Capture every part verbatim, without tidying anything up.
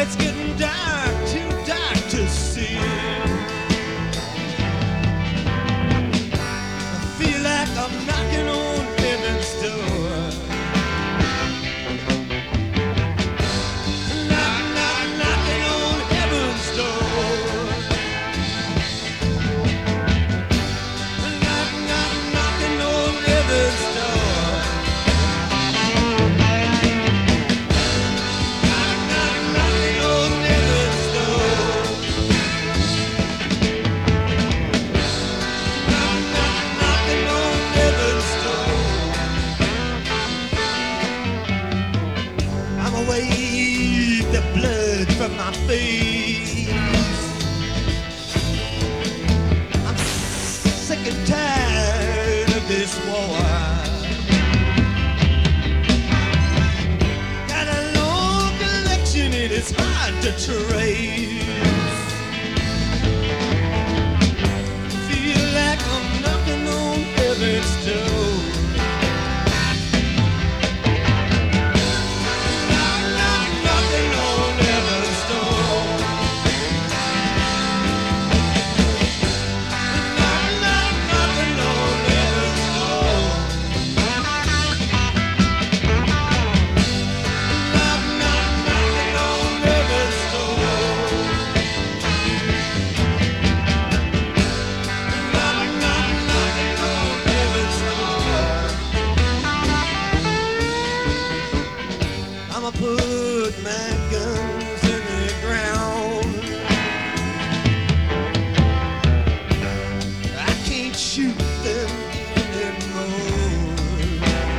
It's getting dark, too dark to see. I feel like I'm knocking on heaven's door. Knock, knock, knocking on heaven's door. Knock, knock, knocking on heaven's door. Knock, knock, knocking on heaven's door. Knock, knock, knocking on heaven's door. I'ma wave the blood from my face. I'm sick and tired of this war. Got a long collection, it is hard to trace. Feel like I'm knocking on heaven's door. Knock, knock, knocking on heaven's door. Knock, knock, knocking on heaven's door. Knock, knock, knocking on heaven's door. Knock, knock, knocking on heaven's door. I'ma put my guns in the ground. I can't shoot them anymore.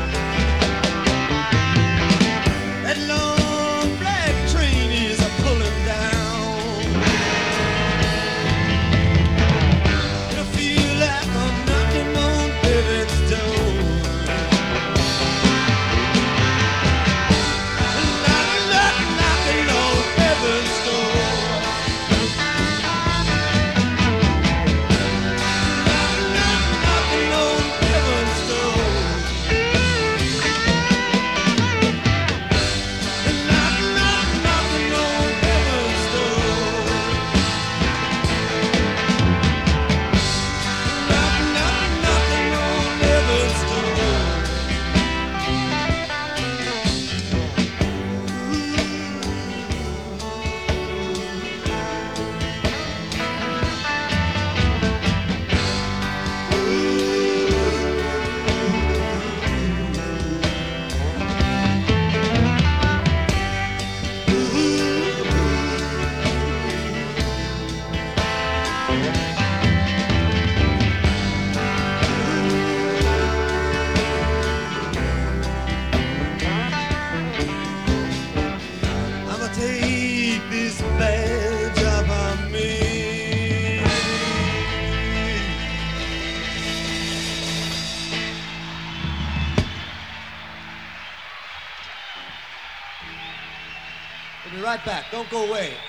That long black train is a pulling down. I feel like I'm knocking on heaven's door. Knock, knock, knocking on heaven's door. Knock, knock, knocking on heaven's door. Knock, knock, knocking on heaven's door. Knock, knock, knocking on heaven's door. I'ma take this badge off of me. We'll be right back. Don't go away.